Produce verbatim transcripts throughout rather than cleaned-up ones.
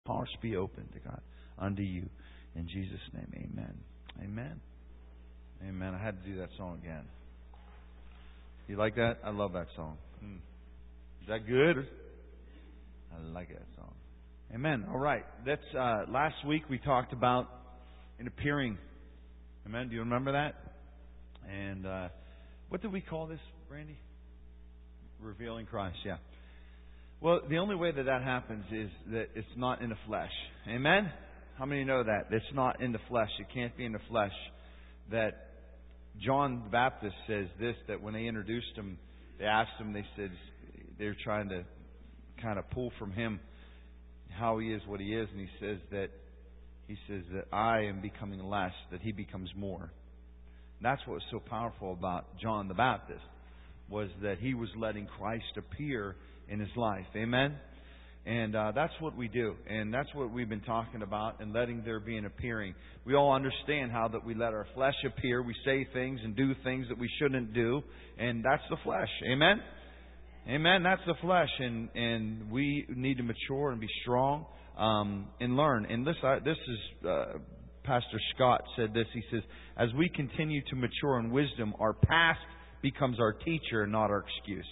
hearts be open to God, unto you. In Jesus' name, amen. Amen. Amen. I had to do that song again. You like that? I love that song. Hmm. Is that good? I like that song. Amen. All right. That's uh, last week we talked about an appearing. Amen. Do you remember that? And uh, what did we call this, Brandy? Revealing Christ. Yeah. Well, the only way that that happens is that it's not in the flesh. Amen? How many know that? It's not in the flesh. It can't be in the flesh. That John the Baptist says this, that when they introduced him, they asked him, they said, they're trying to kind of pull from him how he is, what he is. And he says that, he says that I am becoming less, that he becomes more. And that's what was so powerful about John the Baptist, was that he was letting Christ appear in his life. Amen? And uh, that's what we do. And that's what we've been talking about, and letting there be an appearing. We all understand how that we let our flesh appear. We say things and do things that we shouldn't do. And that's the flesh. Amen? Amen? That's the flesh. And, and we need to mature and be strong um, and learn. And this, uh, this is, uh, Pastor Scott said this. He says, as we continue to mature in wisdom, our past becomes our teacher and not our excuse.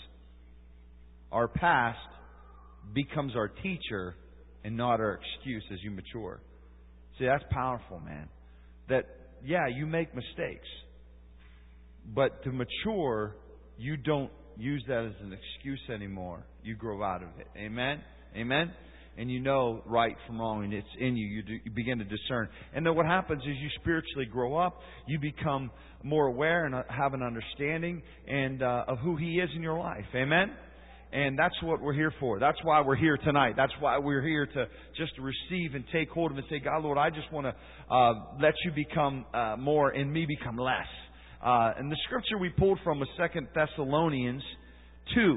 Our past becomes our teacher and not our excuse as you mature. See, that's powerful, man. That, yeah, you make mistakes. But to mature, you don't use that as an excuse anymore. You grow out of it. Amen? Amen? And you know right from wrong, and it's in you. You, do, you begin to discern. And then what happens is you spiritually grow up. You become more aware and have an understanding and uh, of who He is in your life. Amen? And that's what we're here for. That's why we're here tonight. That's why we're here to just receive and take hold of and say, God, Lord, I just want to uh, let you become uh, more and me become less. Uh, and the scripture we pulled from was Second Thessalonians two.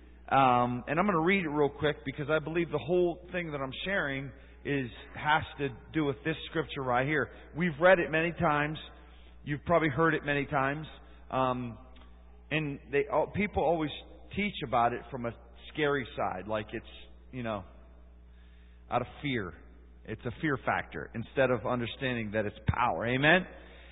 Um, and I'm going to read it real quick because I believe the whole thing that I'm sharing is has to do with this scripture right here. We've read it many times. You've probably heard it many times. Um, and they all, people always teach about it from a scary side, like it's, you know, out of fear. It's a fear factor instead of understanding that it's power. Amen?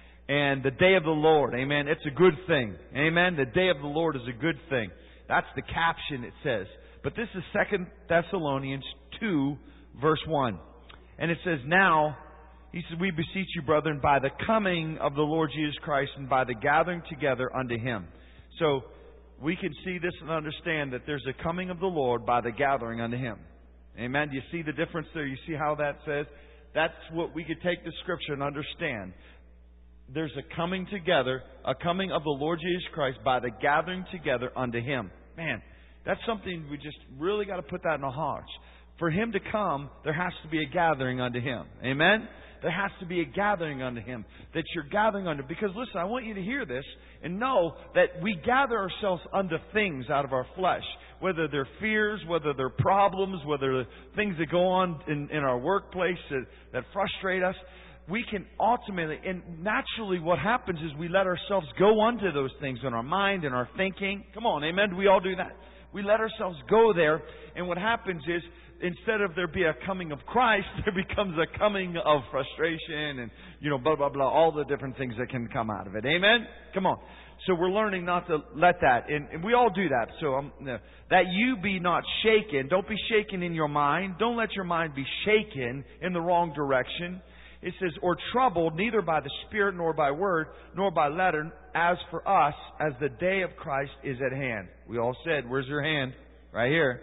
And the day of the Lord, amen, it's a good thing. Amen? The day of the Lord is a good thing. That's the caption it says. But this is Second Thessalonians two, verse one. And it says, now, he said, we beseech you, brethren, by the coming of the Lord Jesus Christ and by the gathering together unto Him. So, we can see this and understand that there's a coming of the Lord by the gathering unto Him. Amen? Do you see the difference there? You see how that says? That's what we could take the scripture and understand. There's a coming together, a coming of the Lord Jesus Christ by the gathering together unto Him. Man, that's something we just really got to put that in our hearts. For Him to come, there has to be a gathering unto Him. Amen? There has to be a gathering unto Him. That you're gathering unto. Because listen, I want you to hear this and know that we gather ourselves unto things out of our flesh. Whether they're fears, whether they're problems, whether they're things that go on in, in our workplace that, that frustrate us. We can ultimately, and naturally what happens is we let ourselves go unto those things in our mind and our thinking. Come on, amen? Do we all do that? We let ourselves go there. And what happens is, instead of there be a coming of Christ, there becomes a coming of frustration and, you know, blah, blah, blah, all the different things that can come out of it. Amen? Come on. So we're learning not to let that. And, and we all do that. So um, that you be not shaken. Don't be shaken in your mind. Don't let your mind be shaken in the wrong direction. It says, or troubled, neither by the Spirit, nor by word, nor by letter, as for us, as the day of Christ is at hand. We all said, where's your hand? Right here.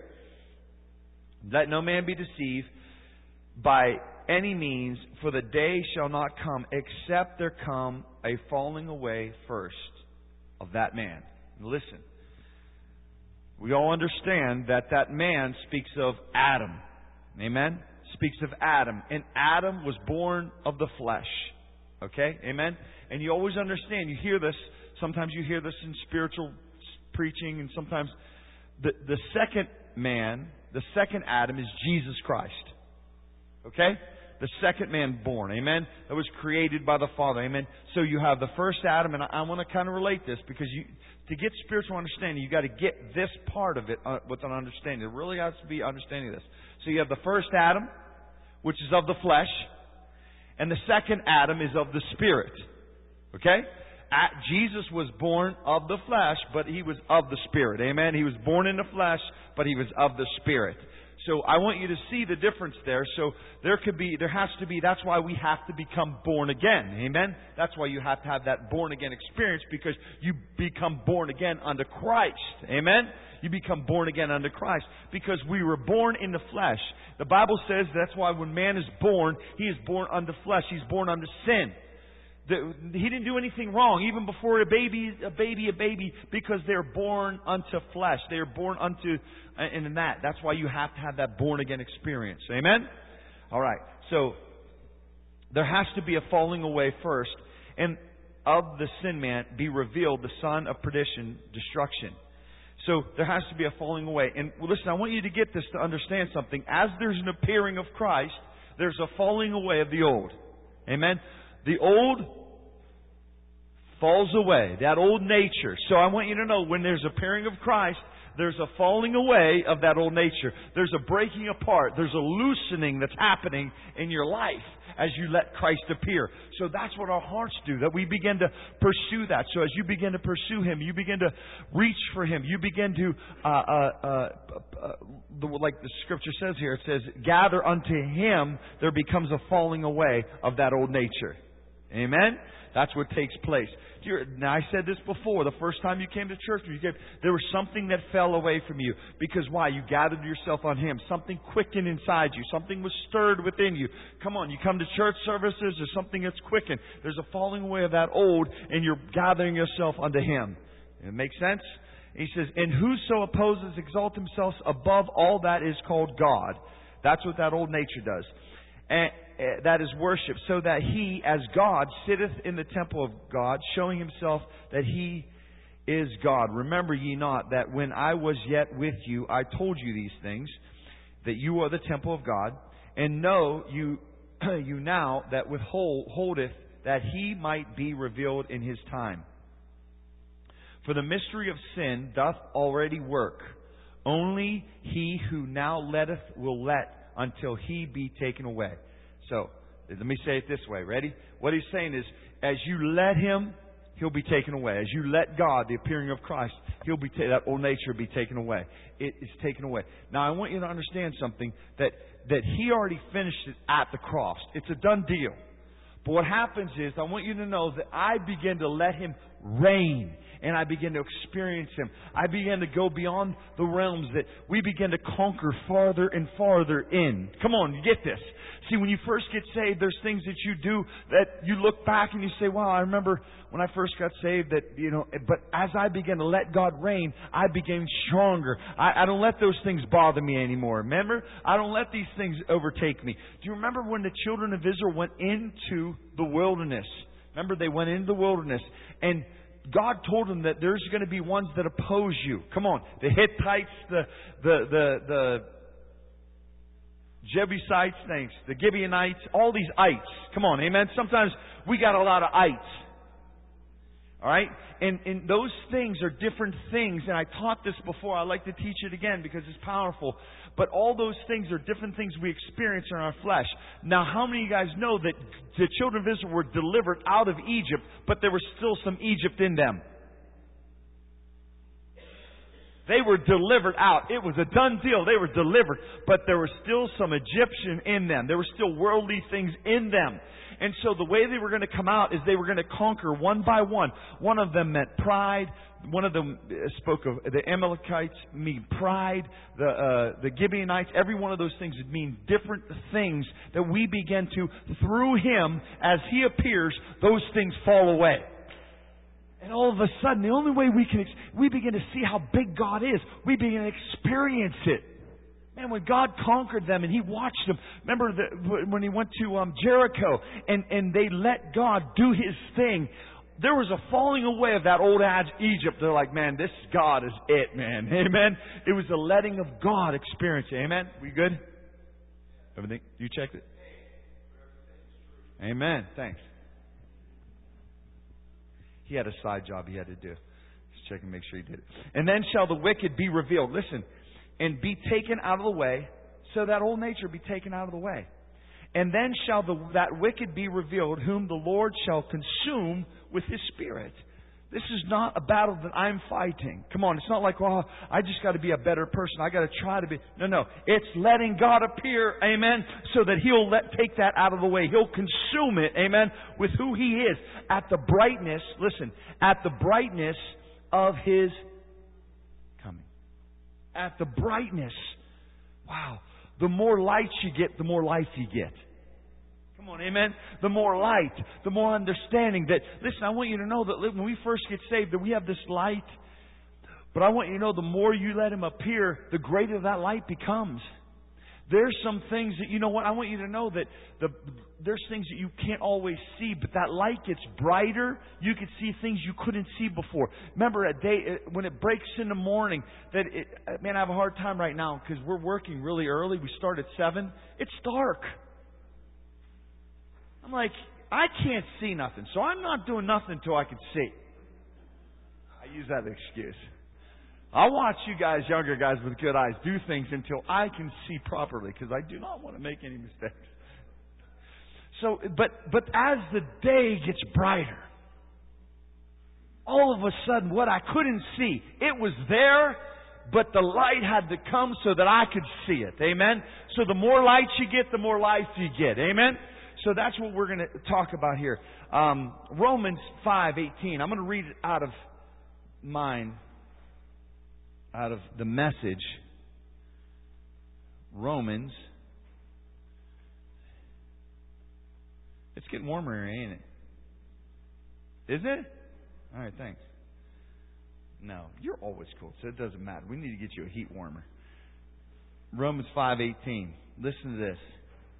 Let no man be deceived by any means, for the day shall not come, except there come a falling away first of that man. And listen, we all understand that that man speaks of Adam. Amen? Speaks of Adam. And Adam was born of the flesh. Okay? Amen? And you always understand, you hear this, sometimes you hear this in spiritual preaching, and sometimes the, the second man, the second Adam is Jesus Christ. Okay? The second man born. Amen? That was created by the Father. Amen? So you have the first Adam, and I, I want to kind of relate this because you, to get spiritual understanding, you got to get this part of it uh, with an understanding. There really has to be understanding of this. So you have the first Adam, which is of the flesh. And the second Adam is of the Spirit. Okay? At, Jesus was born of the flesh, but He was of the Spirit. Amen? He was born in the flesh, but He was of the Spirit. So I want you to see the difference there. So there could be, there has to be, that's why we have to become born again. Amen? That's why you have to have that born again experience, because you become born again unto Christ. Amen? You become born again unto Christ because we were born in the flesh. The Bible says that's why when man is born, he is born unto flesh. He's born unto sin. The, he didn't do anything wrong, even before a baby, a baby, a baby, because they're born unto flesh. They are born unto, and in that, that's why you have to have that born again experience. Amen? All right. So there has to be a falling away first, and of the sin man be revealed the son of perdition, destruction. So there has to be a falling away. And listen, I want you to get this to understand something. As there's an appearing of Christ, there's a falling away of the old. Amen? The old falls away, that old nature. So I want you to know, when there's appearing of Christ, there's a falling away of that old nature. There's a breaking apart. There's a loosening that's happening in your life as you let Christ appear. So that's what our hearts do, that we begin to pursue that. So as you begin to pursue Him, you begin to reach for Him. You begin to, uh, uh, uh, uh, the, like the Scripture says here, it says, gather unto Him, there becomes a falling away of that old nature. Amen? That's what takes place. Now, I said this before. The first time you came to church, you came, there was something that fell away from you. Because why? You gathered yourself on Him. Something quickened inside you. Something was stirred within you. Come on, you come to church services, there's something that's quickened. There's a falling away of that old, and you're gathering yourself unto Him. It makes sense? He says, and whoso opposes exalt himself above all that is called God. That's what that old nature does. And that is worship, so that He, as God, sitteth in the temple of God, showing Himself that He is God. Remember ye not that when I was yet with you, I told you these things, that you are the temple of God, and know you you now that withhold holdeth that He might be revealed in His time. For the mystery of sin doth already work. Only he who now letteth will let until He be taken away. So, let me say it this way. Ready? What he's saying is, as you let Him, He'll be taken away. As you let God, the appearing of Christ, He'll be ta- that old nature be taken away. It is taken away. Now, I want you to understand something, that, that He already finished it at the cross. It's a done deal. But what happens is, I want you to know that I begin to let Him reign. And I begin to experience Him. I begin to go beyond the realms that we begin to conquer farther and farther in. Come on, you get this. See, when you first get saved, there's things that you do that you look back and you say, wow, I remember when I first got saved that, you know, but as I began to let God reign, I became stronger. I, I don't let those things bother me anymore. Remember? I don't let these things overtake me. Do you remember when the children of Israel went into the wilderness? Remember, they went into the wilderness, and God told them that there's going to be ones that oppose you. Come on. The Hittites, the the the, the Jebusites, thanks, the Gibeonites, all these ites. Come on, amen. Sometimes we got a lot of ites. All right? And, and those things are different things. And I taught this before. I like to teach it again because it's powerful. But all those things are different things we experience in our flesh. Now, how many of you guys know that the children of Israel were delivered out of Egypt, but there was still some Egypt in them? They were delivered out. It was a done deal. They were delivered. But there was still some Egyptian in them. There were still worldly things in them. And so the way they were going to come out is they were going to conquer one by one. One of them meant pride. One of them spoke of the Amalekites mean pride. The uh, the Gibeonites, every one of those things would mean different things that we begin to, through Him, as He appears, those things fall away. And all of a sudden, the only way we can, we begin to see how big God is. We begin to experience it. Man, when God conquered them and He watched them. Remember the, when He went to um, Jericho and, and they let God do His thing. There was a falling away of that old adage, Egypt. They're like, man, this God is it, man. Amen. It was the letting of God experience. Amen. We good? Everything? You checked it? Amen. Thanks. He had a side job he had to do. Just check and make sure he did it. And then shall the wicked be revealed. Listen. And be taken out of the way. So that old nature be taken out of the way. And then shall the, that wicked be revealed, whom the Lord shall consume with His Spirit. This is not a battle that I'm fighting. Come on, it's not like, well, I just got to be a better person. I got to try to be. No, no. It's letting God appear, amen, so that He'll let, take that out of the way. He'll consume it, amen, with who He is. At the brightness, listen, at the brightness of His coming. At the brightness. Wow. The more light you get, the more life you get. Come on, amen? The more light, the more understanding that, listen, I want you to know that when we first get saved, that we have this light. But I want you to know the more you let Him appear, the greater that light becomes. There's some things that, you know what, I want you to know that the, there's things that you can't always see, but that light gets brighter. You can see things you couldn't see before. Remember, a day when it breaks in the morning, that it, man, I have a hard time right now because we're working really early. We start at seven. It's dark. I'm like, I can't see nothing, so I'm not doing nothing until I can see. I use that excuse. I'll watch you guys, younger guys with good eyes, do things until I can see properly, because I do not want to make any mistakes. So, but but as the day gets brighter, all of a sudden, what I couldn't see, it was there, but the light had to come so that I could see it. Amen? So the more light you get, the more life you get. Amen? So that's what we're going to talk about here. Um, Romans five eighteen. I'm going to read it out of mine, out of the Message. Romans. It's getting warmer here, ain't it? Is it? All right, thanks. No, you're always cold, so it doesn't matter. We need to get you a heat warmer. Romans five eighteen. Listen to this.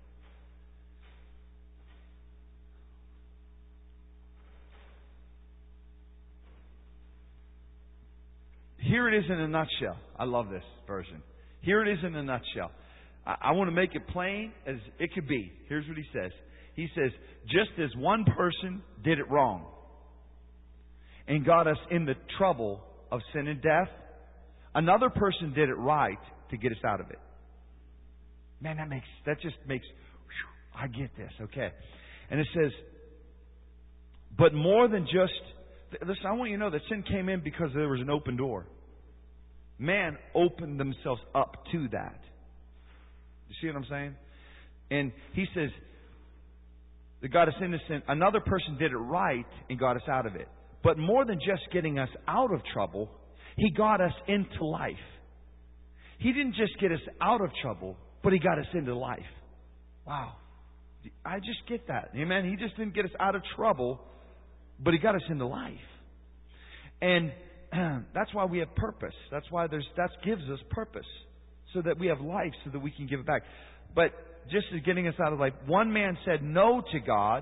Here it is in a nutshell. I love this version. Here it is in a nutshell. I, I want to make it plain as it could be. Here's what he says. He says, just as one person did it wrong and got us in the trouble of sin and death, another person did it right to get us out of it. Man, that makes, that just makes, whew, I get this. Okay. And it says, but more than just, listen, I want you to know that sin came in because there was an open door. Man opened themselves up to that. You see what I'm saying? And he says, that got us into sin. Another person did it right and got us out of it. But more than just getting us out of trouble, He got us into life. He didn't just get us out of trouble, but He got us into life. Wow. I just get that. Amen? He just didn't get us out of trouble, but He got us into life. And that's why we have purpose. That's why there's that gives us purpose. So that we have life, so that we can give it back. But just as getting us out of life, one man said no to God,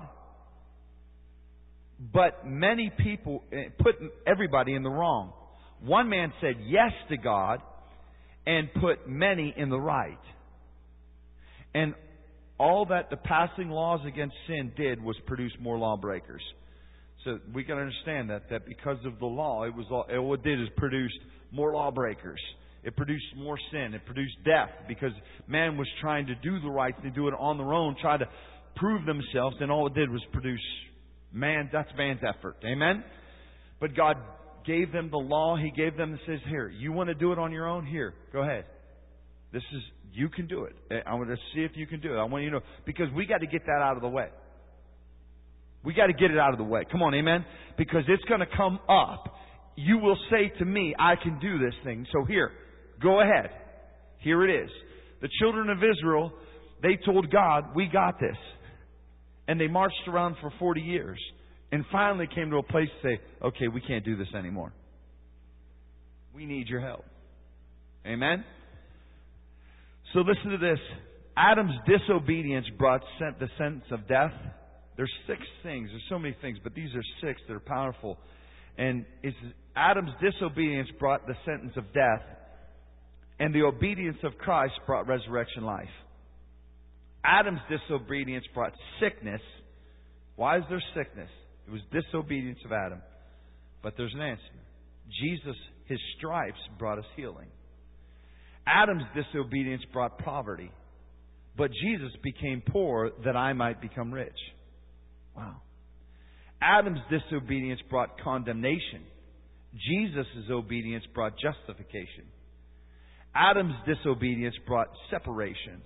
but many people put everybody in the wrong. One man said yes to God and put many in the right. And all that the passing laws against sin did was produce more lawbreakers. So we can understand that, that because of the law, it was all, what it did is produced more lawbreakers. It produced more sin. It produced death because man was trying to do the right thing, do it on their own, try to prove themselves, and all it did was produce man. That's man's effort. Amen? But God gave them the law. He gave them and says, here, you want to do it on your own? Here, go ahead. This is, you can do it. I want to see if you can do it. I want you to know, because we got to get that out of the way. We got to get it out of the way. Come on, amen? Because it's going to come up. You will say to me, I can do this thing. So here, go ahead. Here it is. The children of Israel, they told God, we got this. And they marched around for forty years. And finally came to a place to say, okay, we can't do this anymore. We need your help. Amen? So listen to this. Adam's disobedience brought the sentence of death. There's six things. There's so many things, but these are six that are powerful. And it's Adam's disobedience brought the sentence of death, and the obedience of Christ brought resurrection life. Adam's disobedience brought sickness. Why is there sickness? It was disobedience of Adam. But there's an answer. Jesus, His stripes brought us healing. Adam's disobedience brought poverty. But Jesus became poor that I might become rich. Wow. Adam's disobedience brought condemnation. Jesus' obedience brought justification. Adam's disobedience brought separation.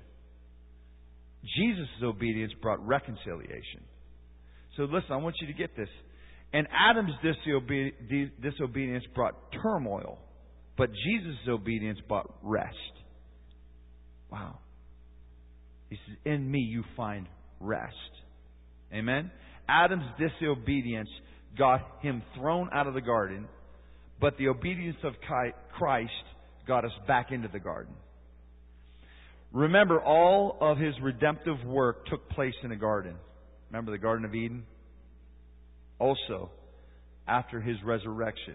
Jesus' obedience brought reconciliation. So listen, I want you to get this. And Adam's disobe- disobedience brought turmoil, but Jesus' obedience brought rest. Wow. He says, in me you find rest. Amen? Adam's disobedience got him thrown out of the garden, but the obedience of Christ got us back into the garden. Remember, all of His redemptive work took place in a garden. Remember the Garden of Eden? Also, after His resurrection,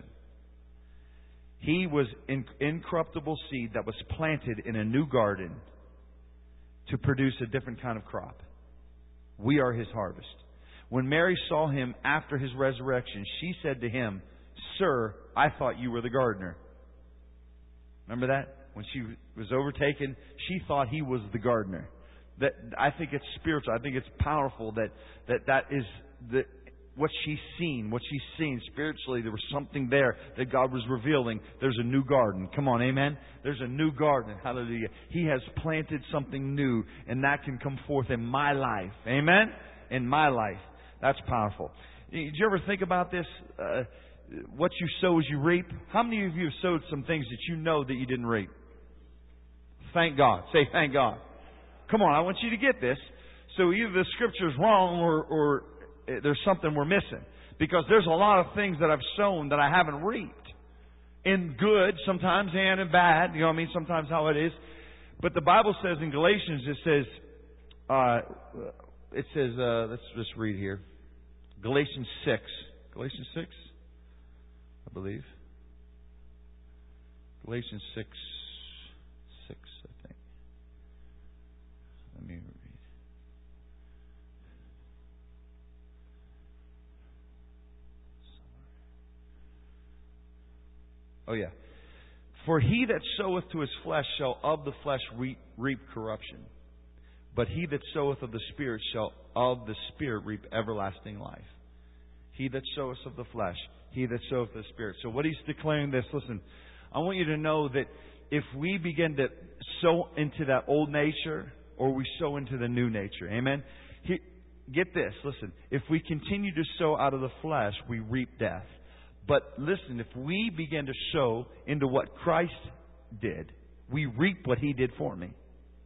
He was an incorruptible seed that was planted in a new garden to produce a different kind of crop. We are His harvest. When Mary saw Him after His resurrection, she said to Him, Sir, I thought you were the gardener. Remember that? When she was overtaken, she thought He was the gardener. That I think it's spiritual. I think it's powerful that that, that is the what she's seen, what she's seen spiritually. There was something there that God was revealing. There's a new garden. Come on, amen? There's a new garden. Hallelujah. He has planted something new, and that can come forth in my life. Amen? In my life. That's powerful. Did you ever think about this? Uh, what you sow as you reap? How many of you have sowed some things that you know that you didn't reap? Thank God. Say thank God. Come on, I want you to get this. So either the Scripture's wrong or, or there's something we're missing. Because there's a lot of things that I've sown that I haven't reaped. In good sometimes and in bad. You know what I mean? Sometimes how it is. But the Bible says in Galatians, it says, uh, it says, uh, let's just read here. Galatians six. Galatians six, I believe. Galatians six, six, I think. Let me read. Oh, yeah. For he that soweth to his flesh shall of the flesh reap, reap corruption. But he that soweth of the Spirit shall of the Spirit reap everlasting life. He that soweth of the flesh, he that soweth of the Spirit. So what he's declaring this, listen, I want you to know that if we begin to sow into that old nature, or we sow into the new nature, amen? He, get this, listen, if we continue to sow out of the flesh, we reap death. But listen, if we begin to sow into what Christ did, we reap what He did for me.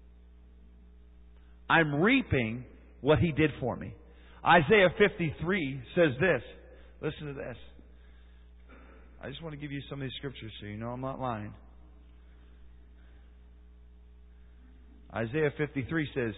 I'm reaping what He did for me. Isaiah fifty-three says this. Listen to this. I just want to give you some of these scriptures so you know I'm not lying. Isaiah fifty-three says,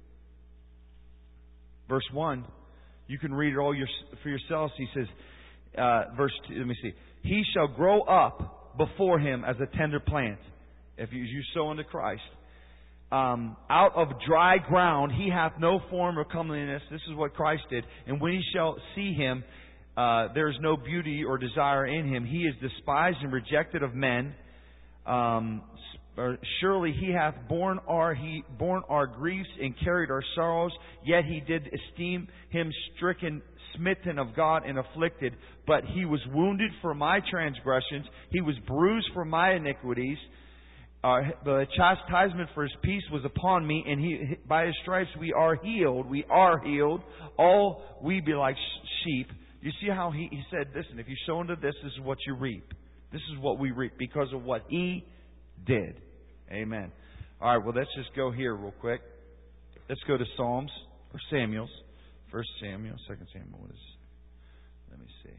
verse one, you can read it all your, for yourselves. He says, uh, verse two, let me see. He shall grow up before Him as a tender plant. If you, you sow into Christ. Um, out of dry ground, He hath no form or comeliness. This is what Christ did. And when ye shall see Him, uh, there is no beauty or desire in Him. He is despised and rejected of men. Um, surely He hath borne our He borne our griefs and carried our sorrows. Yet He did esteem Him stricken, smitten of God, and afflicted. But He was wounded for my transgressions; He was bruised for my iniquities. Uh, the chastisement for His peace was upon me, and He, by His stripes we are healed. We are healed. All we be like sheep. You see how he, he said, listen, if you sow into this, this is what you reap. This is what we reap because of what He did. Amen. All right, well, let's just go here real quick. Let's go to Psalms, or Samuel's. First Samuel, Second Samuel. What is it? Let me see.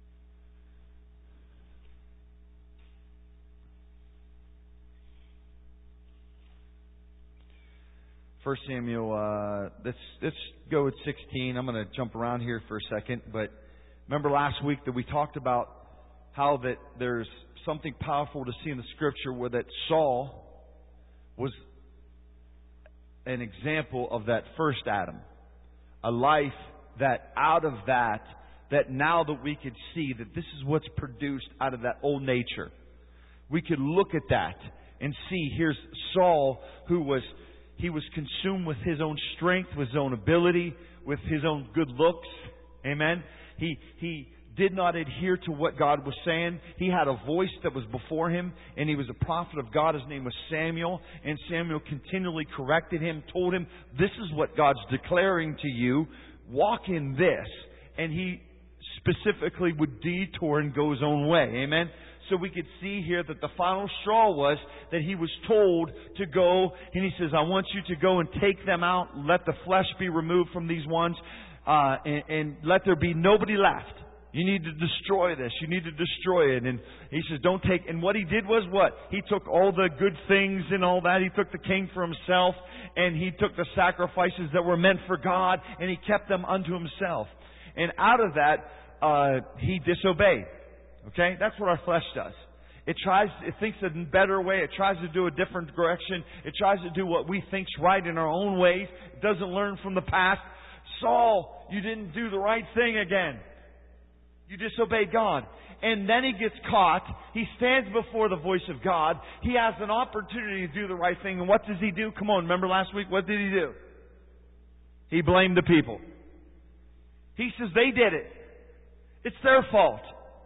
First Samuel, uh, let's, let's go with sixteen. I'm going to jump around here for a second. But remember last week that we talked about how that there's something powerful to see in the Scripture where that Saul was an example of that first Adam. A life that out of that, that now that we could see that this is what's produced out of that old nature. We could look at that and see here's Saul who was... He was consumed with his own strength, with his own ability, with his own good looks. Amen. He, he did not adhere to what God was saying. He had a voice that was before him, and he was a prophet of God. His name was Samuel, and Samuel continually corrected him, told him, this is what God's declaring to you. Walk in this. And he specifically would detour and go his own way. Amen. So we could see here that the final straw was that he was told to go, and he says, I want you to go and take them out, let the flesh be removed from these ones, uh, and, and let there be nobody left. You need to destroy this. You need to destroy it. And he says, don't take... And what he did was what? He took all the good things and all that. He took the king for himself, and he took the sacrifices that were meant for God, and he kept them unto himself. And out of that, uh, he disobeyed. Okay? That's what our flesh does. It tries, it thinks a better way. It tries to do a different direction. It tries to do what we think's right in our own ways. It doesn't learn from the past. Saul, you didn't do the right thing again. You disobeyed God. And then he gets caught. He stands before the voice of God. He has an opportunity to do the right thing. And what does he do? Come on, remember last week? What did he do? He blamed the people. He says they did it. It's their fault.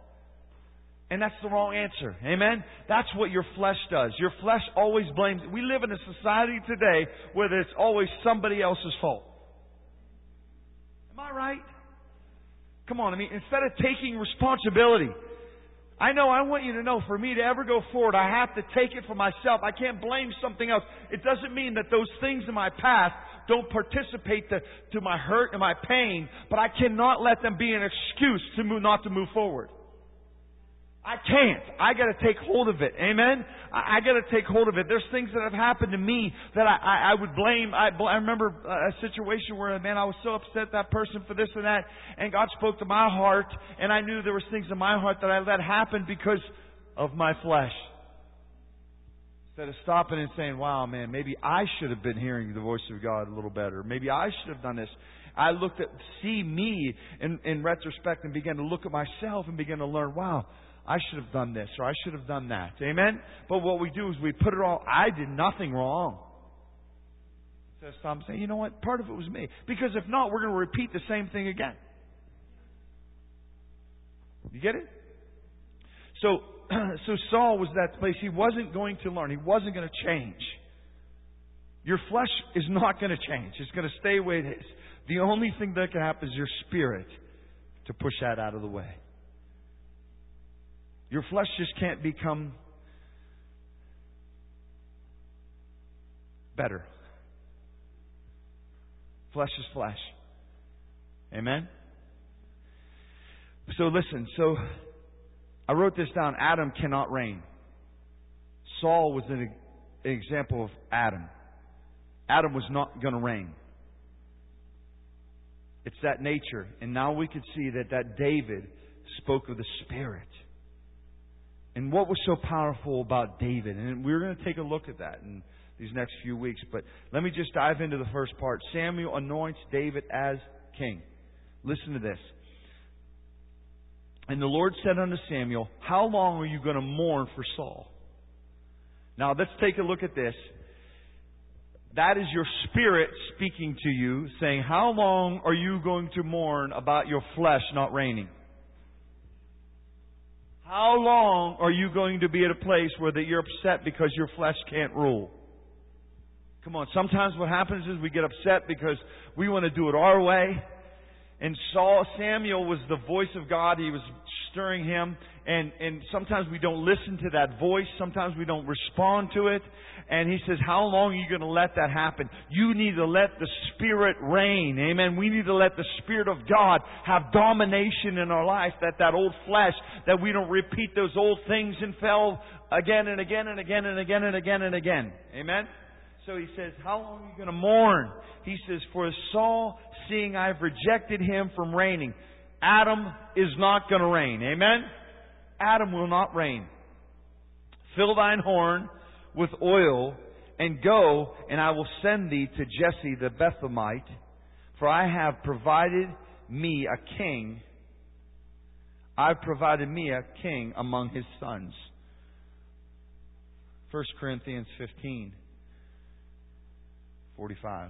And that's the wrong answer. Amen? That's what your flesh does. Your flesh always blames. We live in a society today where it's always somebody else's fault. Am I right? Come on, I mean, instead of taking responsibility, I know, I want you to know, for me to ever go forward, I have to take it for myself. I can't blame something else. It doesn't mean that those things in my past don't participate to, to my hurt and my pain, but I cannot let them be an excuse to move, not to move forward. I can't. I got to take hold of it. Amen? I, I got to take hold of it. There's things that have happened to me that I, I, I would blame. I, I remember a situation where, man, I was so upset at that person for this and that, and God spoke to my heart, and I knew there was things in my heart that I let happen because of my flesh. Instead of stopping and saying, wow, man, maybe I should have been hearing the voice of God a little better. Maybe I should have done this. I looked at, see me in, in retrospect and began to look at myself and began to learn, wow, I should have done this, or I should have done that. Amen? But what we do is we put it all, I did nothing wrong. So stop saying, you know what, part of it was me. Because if not, we're going to repeat the same thing again. You get it? So, so Saul was that place. He wasn't going to learn. He wasn't going to change. Your flesh is not going to change. It's going to stay the way it is. The only thing that can happen is your spirit to push that out of the way. Your flesh just can't become better. Flesh is flesh. Amen? So listen, so I wrote this down. Adam cannot reign. Saul was an example of Adam. Adam was not going to reign. It's that nature. And now we could see that that David spoke of the Spirit. And what was so powerful about David? And we're going to take a look at that in these next few weeks. But let me just dive into the first part. Samuel anoints David as king. Listen to this. And the Lord said unto Samuel, how long are you going to mourn for Saul? Now let's take a look at this. That is your spirit speaking to you, saying, how long are you going to mourn about your flesh not reigning? How long are you going to be at a place where that you're upset because your flesh can't rule? Come on, sometimes what happens is we get upset because we want to do it our way. And Saul, Samuel was the voice of God. He was stirring him. And, and sometimes we don't listen to that voice. Sometimes we don't respond to it. And he says, how long are you going to let that happen? You need to let the Spirit reign. Amen. We need to let the Spirit of God have domination in our life. That that old flesh, that we don't repeat those old things and fell again and again and again and again and again and again. Amen. So he says, how long are you going to mourn? He says, for Saul, seeing I've rejected him from reigning. Adam is not going to reign. Amen? Adam will not reign. Fill thine horn with oil, and go, and I will send thee to Jesse the Bethlehemite, for I have provided me a king. I've provided me a king among his sons. First Corinthians fifteen. forty-five.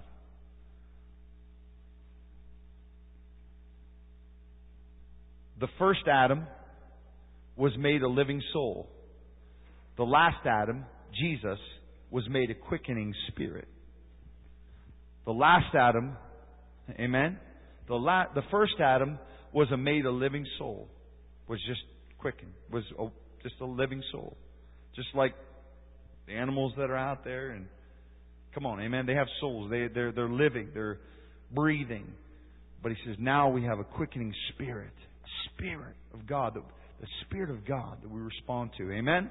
The first Adam was made a living soul. The last Adam, Jesus, was made a quickening spirit. The last Adam, amen? The la- the first Adam was a made a living soul. Was just quickened. Was a, just a living soul. Just like the animals that are out there. And come on, amen? They have souls. They, they're, they're living. They're breathing. But he says, now we have a quickening spirit. Spirit of God. The, the Spirit of God that we respond to. Amen?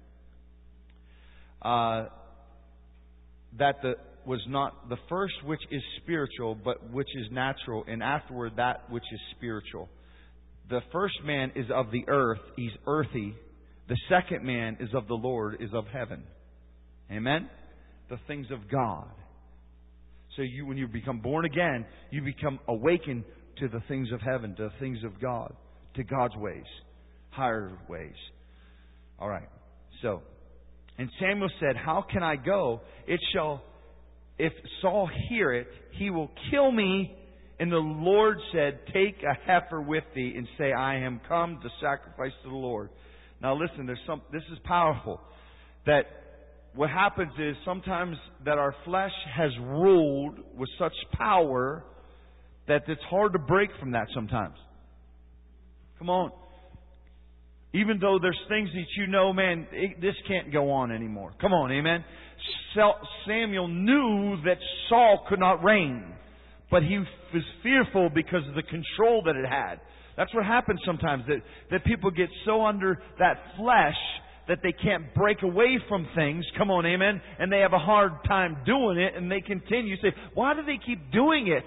Uh, that the was not the first which is spiritual, but which is natural, and afterward that which is spiritual. The first man is of the earth, he's earthy. The second man is of the Lord, is of heaven. Amen? The things of God. So you, when you become born again, you become awakened to the things of heaven, to the things of God, to God's ways, higher ways. All right. So, and Samuel said, how can I go? It shall, if Saul hear it, he will kill me. And the Lord said, take a heifer with thee and say, I am come to sacrifice to the Lord. Now listen, there's some, this is powerful. That what happens is sometimes that our flesh has ruled with such power that it's hard to break from that sometimes. Come on. Even though there's things that you know, man, it, this can't go on anymore. Come on, amen. Samuel knew that Saul could not reign, but he was fearful because of the control that it had. That's what happens sometimes, that, that people get so under that flesh that they can't break away from things. Come on, amen. And they have a hard time doing it, and they continue. You say, why do they keep doing it?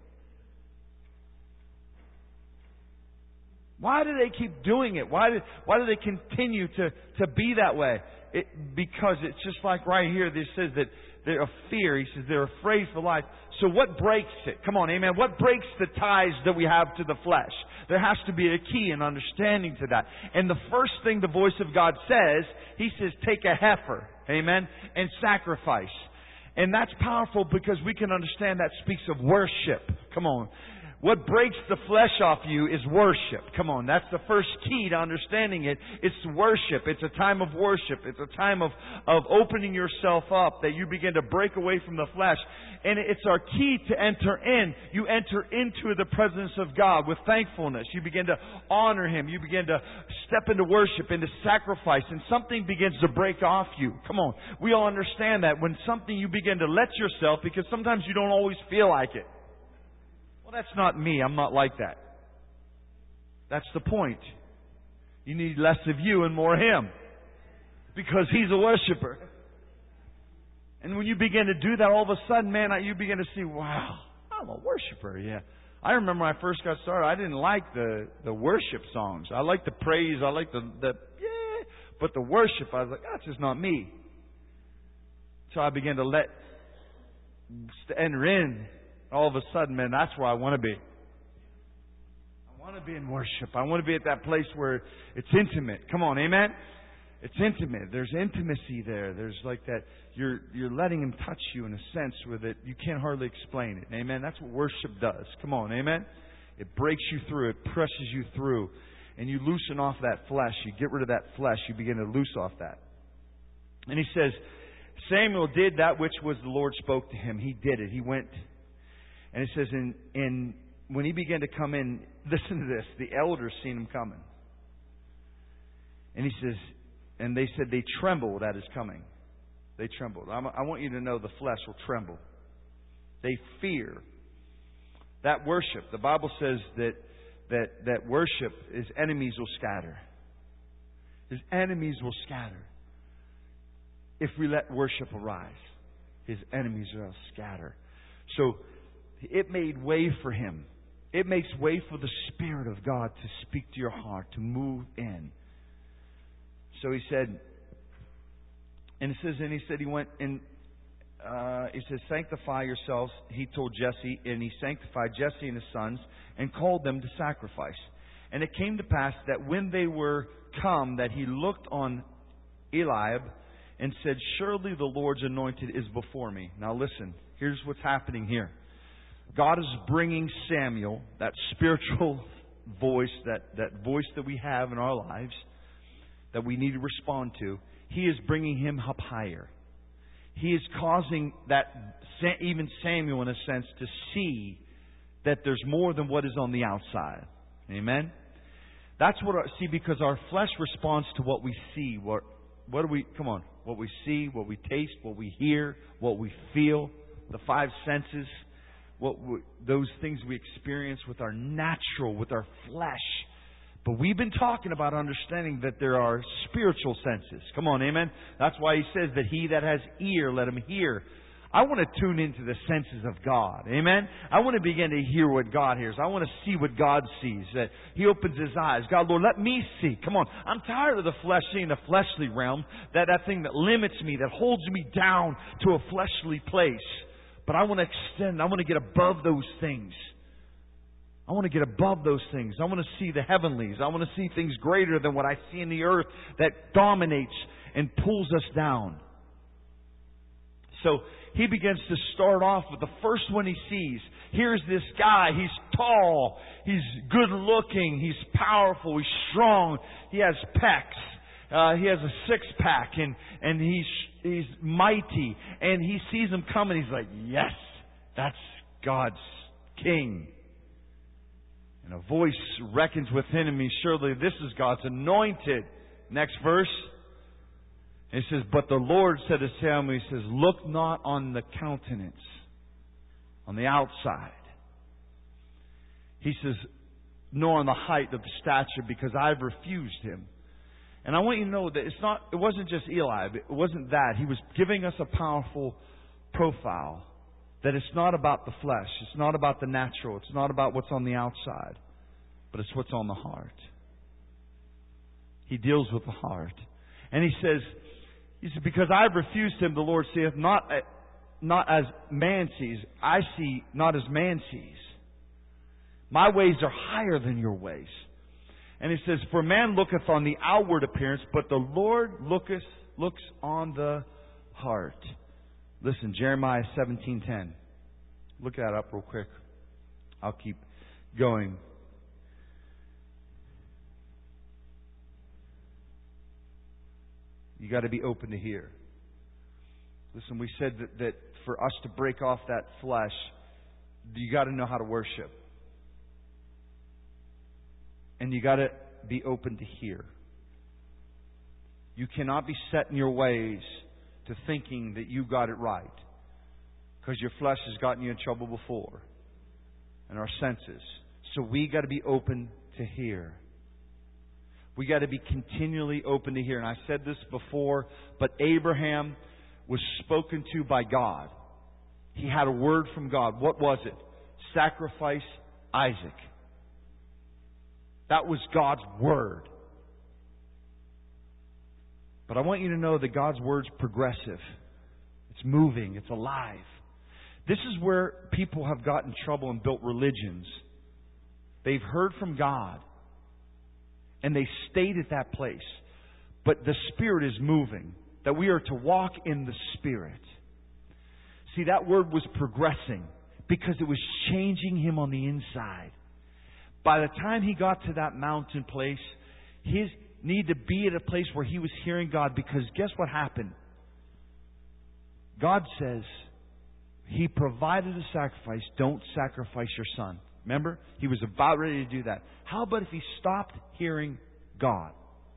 Why do they keep doing it? Why do, why do they continue to, to be that way? It, because it's just like right here, this says that they're of fear. He says they're afraid for life. So what breaks it? Come on, amen. What breaks the ties that we have to the flesh? There has to be a key and understanding to that. And the first thing the voice of God says, He says, take a heifer, amen, and sacrifice. And that's powerful because we can understand that speaks of worship. Come on. What breaks the flesh off you is worship. Come on, that's the first key to understanding it. It's worship. It's a time of worship. It's a time of, of opening yourself up that you begin to break away from the flesh. And it's our key to enter in. You enter into the presence of God with thankfulness. You begin to honor Him. You begin to step into worship, into sacrifice, and something begins to break off you. Come on. We all understand that when something you begin to let yourself, because sometimes you don't always feel like it. Well, that's not me. I'm not like that. That's the point. You need less of you and more of Him. Because He's a worshiper. And when you begin to do that, all of a sudden, man, you begin to see, wow, I'm a worshiper. Yeah. I remember when I first got started, I didn't like the, the worship songs. I liked the praise. I liked the, the, yeah. But the worship, I was like, that's just not me. So I began to let, to enter in. All of a sudden, man, that's where I want to be. I want to be in worship. I want to be at that place where it's intimate. Come on, amen? It's intimate. There's intimacy there. There's like that. You're you're letting Him touch you in a sense with it. You can't hardly explain it. Amen? That's what worship does. Come on, amen? It breaks you through. It presses you through. And you loosen off that flesh. You get rid of that flesh. You begin to loose off that. And he says, Samuel did that which was the Lord spoke to him. He did it. He went... And it says, in, in when he began to come in, listen to this, the elders seen him coming. And he says, and they said they trembled at his coming. They trembled. I'm, I want you to know the flesh will tremble. They fear. That worship, the Bible says that, that, that worship, His enemies will scatter. His enemies will scatter. If we let worship arise, His enemies will scatter. So, it made way for Him. It makes way for the Spirit of God to speak to your heart, to move in. So he said, and it says, and he said he went and uh, he says, sanctify yourselves. He told Jesse, and he sanctified Jesse and his sons and called them to sacrifice. And it came to pass that when they were come, that he looked on Eliab and said, surely the Lord's anointed is before me. Now listen, Here's what's happening here. God is bringing Samuel, that spiritual voice, that, that voice that we have in our lives, that we need to respond to. He is bringing him up higher. He is causing that, even Samuel in a sense, to see that there's more than what is on the outside. Amen? That's what, our, see, because our flesh responds to what we see. What, what do we, come on, what we see, what we taste, what we hear, what we feel, the five senses, what we, those things we experience with our natural, with our flesh. But we've been talking about understanding that there are spiritual senses. Come on, amen? That's why He says that he that has ear, let him hear. I want to tune into the senses of God. Amen? I want to begin to hear what God hears. I want to see what God sees. That He opens His eyes. God, Lord, let me see. Come on. I'm tired of the flesh, seeing the fleshly realm. That, that thing that limits me, that holds me down to a fleshly place. But I want to extend. I want to get above those things. I want to get above those things. I want to see the heavenlies. I want to see things greater than what I see in the earth that dominates and pulls us down. So he begins to start off with the first one he sees. Here's this guy. He's tall. He's good looking. He's powerful. He's strong. He has pecs. Uh, he has a six pack, and and he's he's mighty. And he sees him coming. He's like, yes, that's God's king. And a voice reckons within him. Surely this is God's anointed. Next verse. It says, but the Lord said to Samuel, He says, look not on the countenance, on the outside. He says, nor on the height of the stature, because I've refused him. And I want you to know that it's not, it wasn't just Eli. It wasn't that. He was giving us a powerful profile. That it's not about the flesh. It's not about the natural. It's not about what's on the outside. But it's what's on the heart. He deals with the heart. And he says, He said, because I've refused him, the Lord saith, not, not as man sees. I see not as man sees. My ways are higher than your ways. And he says, for man looketh on the outward appearance, but the Lord looketh, looks on the heart. Listen, Jeremiah seventeen ten. Look that up real quick. I'll keep going. You got to be open to hear. Listen, we said that, that for us to break off that flesh, you got to know how to worship. And you got to be open to hear. You cannot be set in your ways to thinking that you got it right. Because your flesh has gotten you in trouble before. And our senses. So we got to be open to hear. We got to be continually open to hear. And I said this before, but Abraham was spoken to by God. He had a word from God. What was it? Sacrifice Isaac. That was God's word. But I want you to know that God's word's progressive. It's moving. It's alive. This is where people have gotten in trouble and built religions. They've heard from God. And they stayed at that place. But the Spirit is moving. That we are to walk in the Spirit. See, that word was progressing. Because it was changing him on the inside. By the time he got to that mountain place, his need to be at a place where he was hearing God, because guess what happened? God says He provided a sacrifice. Don't sacrifice your son. Remember? He was about ready to do that. How about if he stopped hearing God?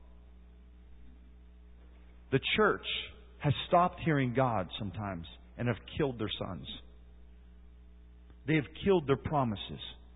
The church has stopped hearing God sometimes and have killed their sons. They have killed their promises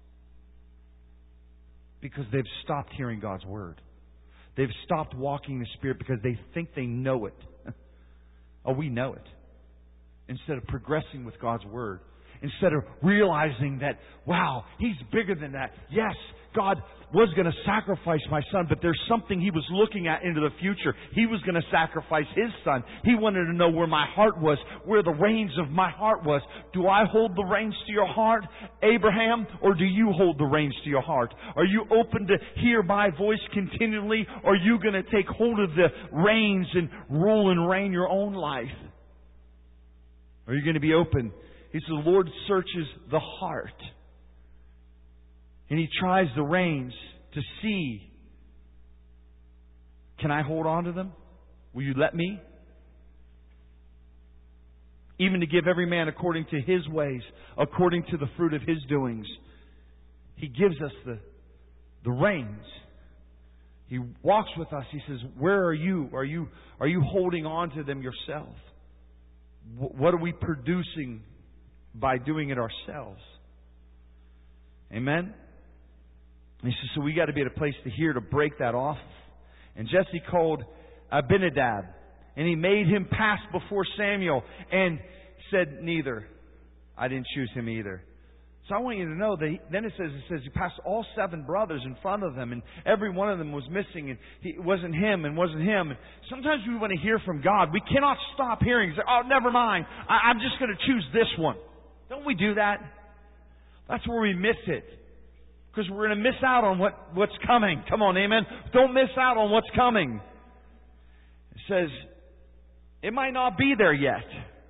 because they've stopped hearing God's word. They've stopped walking in the Spirit because they think they know it. Oh, we know it. Instead of progressing with God's word. Instead of realizing that, wow, He's bigger than that. Yes, God was going to sacrifice my son, but there's something He was looking at into the future. He was going to sacrifice His son. He wanted to know where my heart was, where the reins of my heart was. Do I hold the reins to your heart, Abraham, or do you hold the reins to your heart? Are you open to hear my voice continually, or are you going to take hold of the reins and rule and reign your own life? Are you going to be open He says, the Lord searches the heart. And He tries the reins to see, can I hold on to them? Will you let me? Even to give every man according to his ways, according to the fruit of his doings. He gives us the, the reins. He walks with us. He says, where are you? Are you, are you holding on to them yourself? What are we producing by doing it ourselves? Amen? He says, so we got to be at a place to hear to break that off. And Jesse called Abinadab, and he made him pass before Samuel, and said, neither. I didn't choose him either. So I want you to know that he, then it says, it says he passed all seven brothers in front of them, and every one of them was missing, and he, it wasn't him, and wasn't him. And sometimes we want to hear from God. We cannot stop hearing. Say, oh, never mind. I, I'm just going to choose this one. Don't we do that? That's where we miss it. Because we're going to miss out on what, what's coming. Come on, amen. Don't miss out on what's coming. It says, it might not be there yet.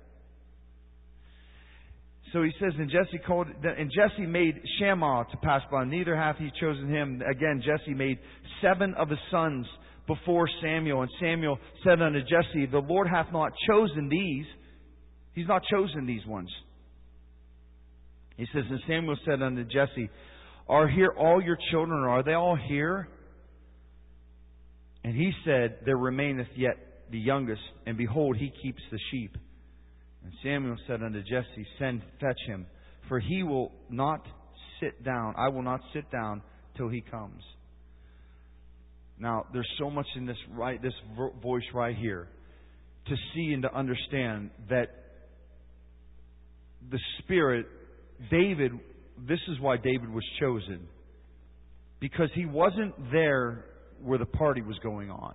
So he says, and Jesse called, and Jesse made Shammah to pass by. Neither hath he chosen him. Again, Jesse made seven of his sons before Samuel. And Samuel said unto Jesse, the Lord hath not chosen these. He's not chosen these ones. He says, and Samuel said unto Jesse, are here all your children, or are they all here? And he said, there remaineth yet the youngest, and behold, he keeps the sheep. And Samuel said unto Jesse, send, fetch him, for he will not sit down. I will not sit down till he comes. Now, there's so much in this right, this voice right here to see and to understand that the Spirit, David, this is why David was chosen. Because he wasn't there where the party was going on.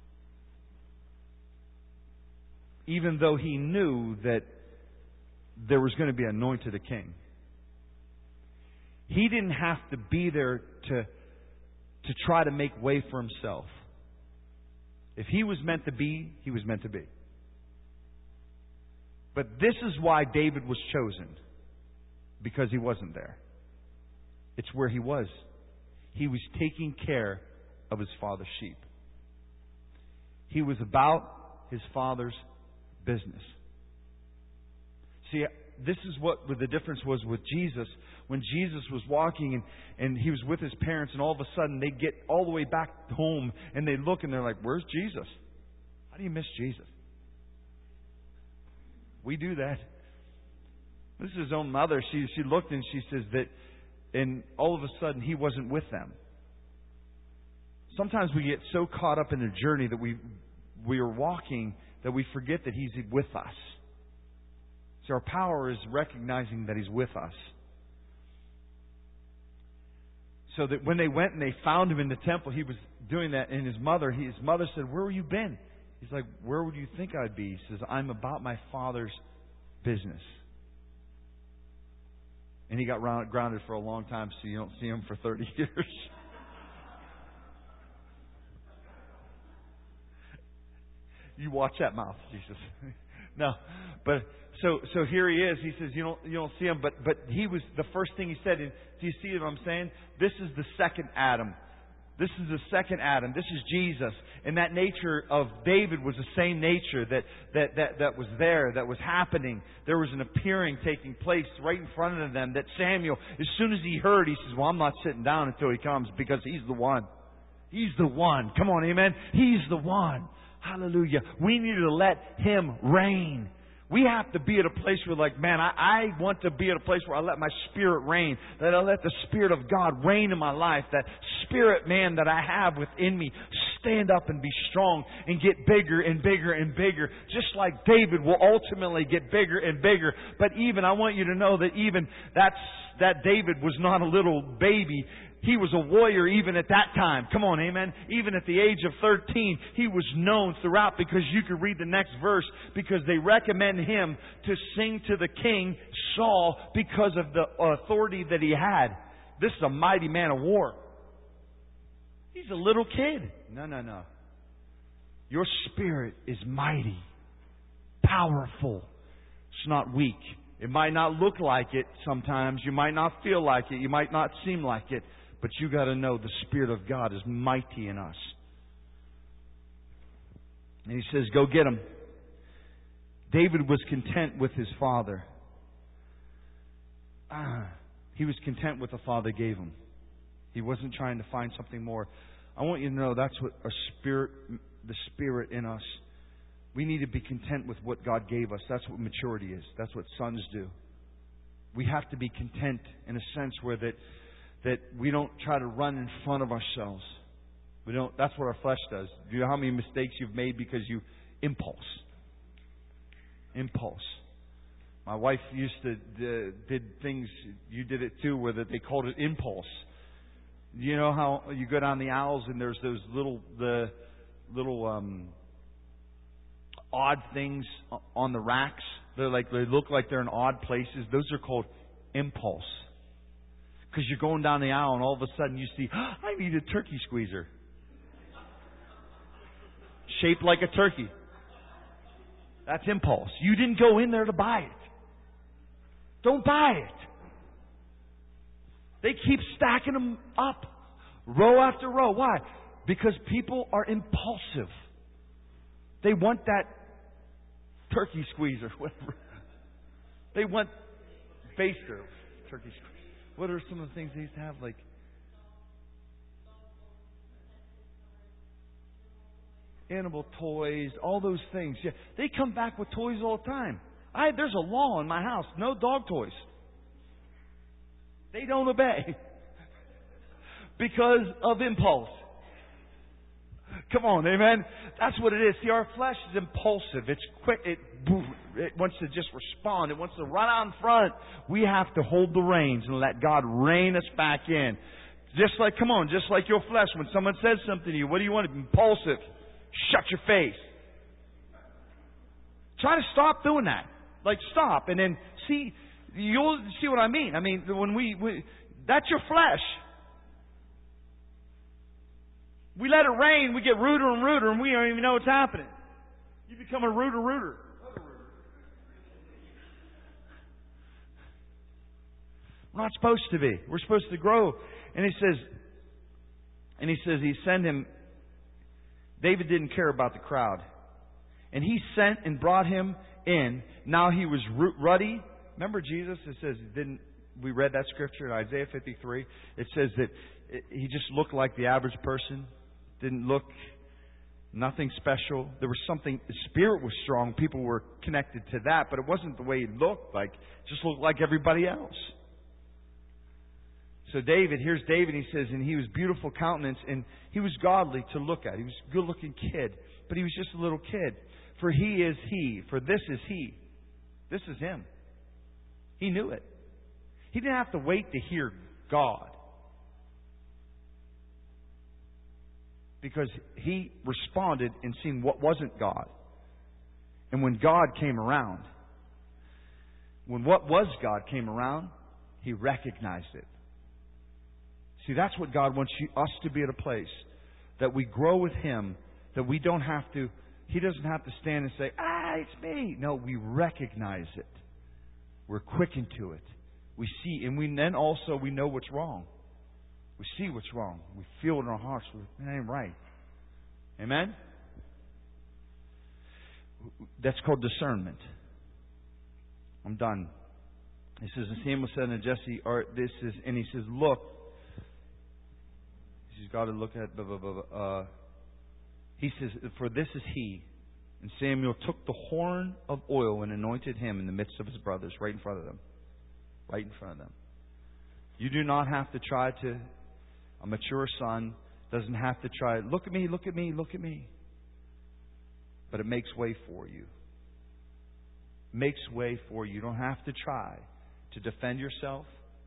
Even though he knew that there was going to be anointed a king. He didn't have to be there to, to try to make way for himself. If he was meant to be, he was meant to be. But this is why David was chosen. Because he wasn't there. It's where he was. He was taking care of his father's sheep. He was about his father's business. See, this is what the difference was with Jesus. When Jesus was walking and, and he was with his parents, and all of a sudden they get all the way back home and they look and they're like, where's Jesus? How do you miss Jesus? We do that. This is his own mother. She she looked and she says that, and all of a sudden he wasn't with them. Sometimes we get so caught up in the journey that we we are walking that we forget that He's with us. So our power is recognizing that He's with us. So that when they went and they found Him in the temple, He was doing that. And his mother, his mother said, where have you been? He's like, where would you think I'd be? He says, I'm about my Father's business. And he got grounded for a long time, so you don't see him for thirty years. You watch that mouth, Jesus. No, but so so here he is. He says you don't you don't see him, but but he was the first thing he said. And do you see what I'm saying? This is the second Adam. This is the second Adam. This is Jesus. And that nature of David was the same nature that, that, that, that was there, that was happening. There was an appearing taking place right in front of them that Samuel, as soon as he heard, he says, well, I'm not sitting down until he comes because he's the one. He's the one. Come on, amen? He's the one. Hallelujah. We need to let Him reign. We have to be at a place where, like, man, I, I want to be at a place where I let my Spirit reign. That I let the Spirit of God reign in my life. That Spirit, man, that I have within me stand up and be strong and get bigger and bigger and bigger. Just like David will ultimately get bigger and bigger. But even, I want you to know that even that's, that David was not a little baby. He was a warrior even at that time. Come on, amen. Even at the age of thirteen, he was known throughout, because you could read the next verse, because they recommend him to sing to the king Saul because of the authority that he had. This is a mighty man of war. He's a little kid. No, no, no. Your spirit is mighty, powerful. It's not weak. It might not look like it sometimes. You might not feel like it. You might not seem like it. But you got to know the Spirit of God is mighty in us. And he says, go get him. David was content with his father. Ah, he was content with the Father gave him. He wasn't trying to find something more. I want you to know that's what a spirit, the Spirit in us. We need to be content with what God gave us. That's what maturity is. That's what sons do. We have to be content in a sense where that that we don't try to run in front of ourselves. We don't. That's what our flesh does. Do you know how many mistakes you've made because you impulse? Impulse. My wife used to uh, did things. You did it too, where that they called it impulse. You know how you go down the aisles and there's those little the little um, odd things on the racks. They're like they look like they're in odd places. Those are called impulse. Because you're going down the aisle and all of a sudden you see, oh, I need a turkey squeezer. Shaped like a turkey. That's impulse. You didn't go in there to buy it. Don't buy it. They keep stacking them up, row after row. Why? Because people are impulsive. They want that turkey squeezer, whatever. They want baster, turkey squeezer. What are some of the things they used to have? Like animal toys, all those things. Yeah, they come back with toys all the time. I there's a law in my house: no dog toys. They don't obey because of impulse. Come on, amen. That's what it is. See, our flesh is impulsive. It's quick. It it wants to just respond. It wants to run out in front. We have to hold the reins and let God rein us back in. Just like, come on, just like your flesh. When someone says something to you, what do you want? Impulsive. Shut your face. Try to stop doing that. Like, stop. And then see, you'll see what I mean. I mean, when we, we that's your flesh. We let it rain, we get ruder and ruder, and we don't even know what's happening. You become a ruder rooter. We're not supposed to be. We're supposed to grow. And he says, and he says he sent him. David didn't care about the crowd. And he sent and brought him in. Now he was ruddy. Remember Jesus? It says, didn't we read that scripture in Isaiah fifty-three? It says that he just looked like the average person. Didn't look nothing special. There was something, the spirit was strong. People were connected to that, but it wasn't the way he looked like. Just looked like everybody else. So David, here's David, he says, and he was beautiful countenance, and he was godly to look at. He was a good-looking kid, but he was just a little kid. For he is he, for this is he. This is him. He knew it. He didn't have to wait to hear God. Because he responded in seeing what wasn't God. And when God came around, when what was God came around, he recognized it. See, that's what God wants you, us to be at a place that we grow with Him, that we don't have to, He doesn't have to stand and say, ah, it's me. No, we recognize it. We're quickened to it. We see, and we then also we know what's wrong. We see what's wrong. We feel it in our hearts. It ain't right. Amen? That's called discernment. I'm done. He says, and Samuel said unto Jesse, or this is, and he says, look. He's got to look at, blah, blah, blah, blah. Uh, he says, for this is he. And Samuel took the horn of oil and anointed him in the midst of his brothers, right in front of them. Right in front of them. You do not have to try to, a mature son doesn't have to try, look at me, look at me, look at me. But it makes way for you. Makes way for you. You don't have to try to defend yourself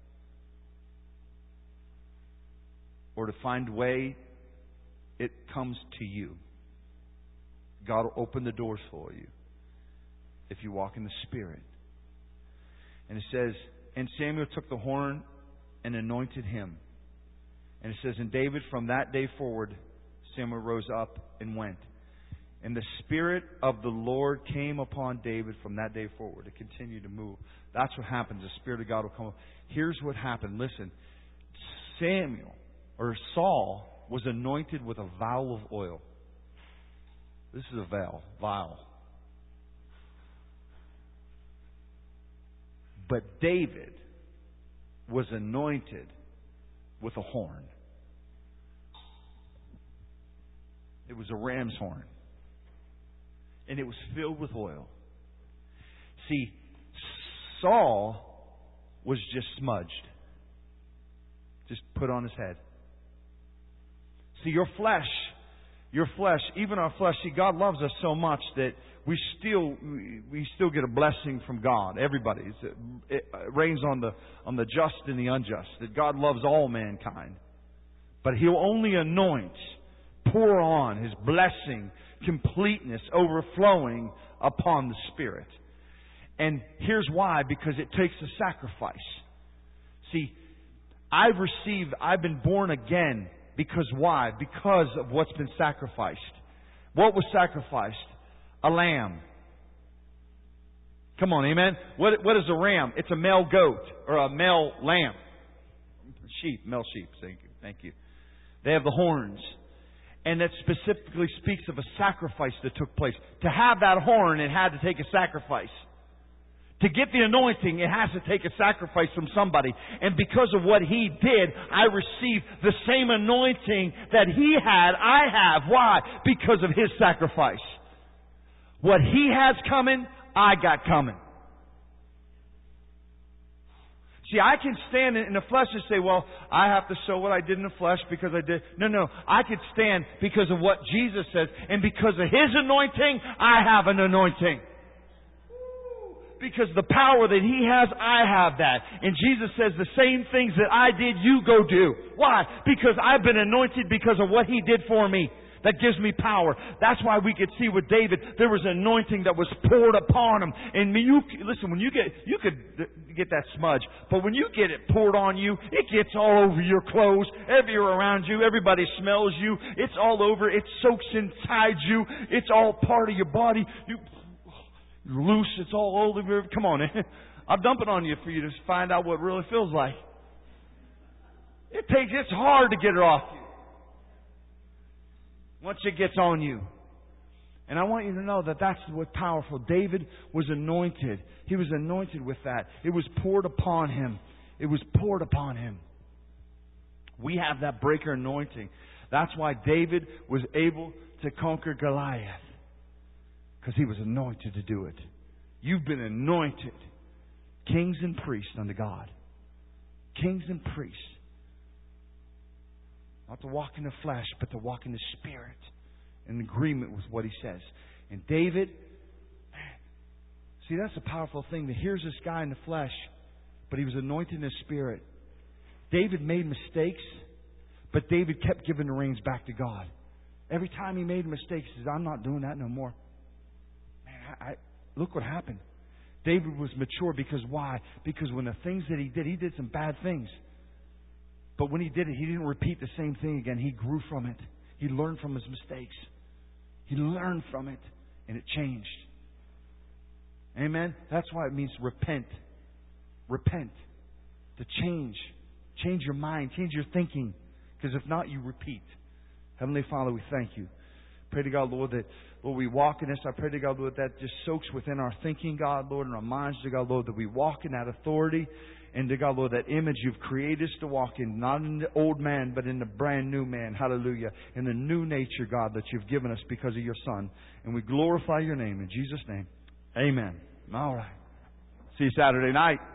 or to find a way. It comes to you. God will open the doors for you if you walk in the Spirit. And it says, and Samuel took the horn and anointed him. And it says, and David from that day forward, Samuel rose up and went. And the Spirit of the Lord came upon David from that day forward to continue to move. That's what happens. The Spirit of God will come. Here's what happened. Listen, Samuel, or Saul, was anointed with a vial of oil. This is a vial. Vial. But David was anointed with a horn. It was a ram's horn. And it was filled with oil. See, Saul was just smudged. Just put on his head. See, your flesh, your flesh, even our flesh, see, God loves us so much that we still we still get a blessing from God. Everybody. It's, it rains on the on the just and the unjust. That God loves all mankind. But He'll only anoint, pour on His blessing, completeness, overflowing upon the Spirit. And here's why. Because it takes a sacrifice. See, I've received, I've been born again. Because why? Because of what's been sacrificed. What was sacrificed? A lamb. Come on, amen? What, what is a ram? It's a male goat or a male lamb. Sheep, male sheep. Thank you. Thank you. They have the horns. And that specifically speaks of a sacrifice that took place. To have that horn, it had to take a sacrifice. To get the anointing, it has to take a sacrifice from somebody. And because of what He did, I received the same anointing that He had, I have. Why? Because of His sacrifice. What He has coming, I got coming. See, I can stand in the flesh and say, well, I have to show what I did in the flesh because I did. No, no. I could stand because of what Jesus says. And because of His anointing, I have an anointing. Because the power that He has, I have that. And Jesus says the same things that I did, you go do. Why? Because I've been anointed because of what He did for me. That gives me power. That's why we could see with David, there was anointing that was poured upon him. And you, listen, when you get, you could get that smudge, but when you get it poured on you, it gets all over your clothes, everywhere around you, everybody smells you, it's all over, it soaks inside you, it's all part of your body. You, you're loose, it's all over. Come on, I'll dump it on you for you to find out what it really feels like. It takes, it's hard to get it off you. Once it gets on you. And I want you to know that that's what powerful. David was anointed. He was anointed with that. It was poured upon him. It was poured upon him. We have that breaker anointing. That's why David was able to conquer Goliath. Because he was anointed to do it. You've been anointed. Kings and priests unto God. Kings and priests. Not to walk in the flesh, but to walk in the Spirit. In agreement with what He says. And David, man, see, that's a powerful thing. That here's this guy in the flesh, but he was anointed in the Spirit. David made mistakes, but David kept giving the reins back to God. Every time he made mistakes, he says, I'm not doing that no more. Man, I, I look what happened. David was mature because why? Because when the things that he did, he did some bad things. But when he did it, he didn't repeat the same thing again. He grew from it. He learned from his mistakes. He learned from it, and it changed. Amen? That's why it means repent. Repent. To change. Change your mind. Change your thinking. Because if not, you repeat. Heavenly Father, we thank You. Pray to God, Lord, that Lord, we walk in this. I pray to God, Lord, that just soaks within our thinking, God, Lord, and our minds, to God, Lord, that we walk in that authority. And to God, Lord, that image You've created us to walk in, not in the old man, but in the brand new man. Hallelujah. In the new nature, God, that You've given us because of Your Son. And we glorify Your name in Jesus' name. Amen. All right. See you Saturday night.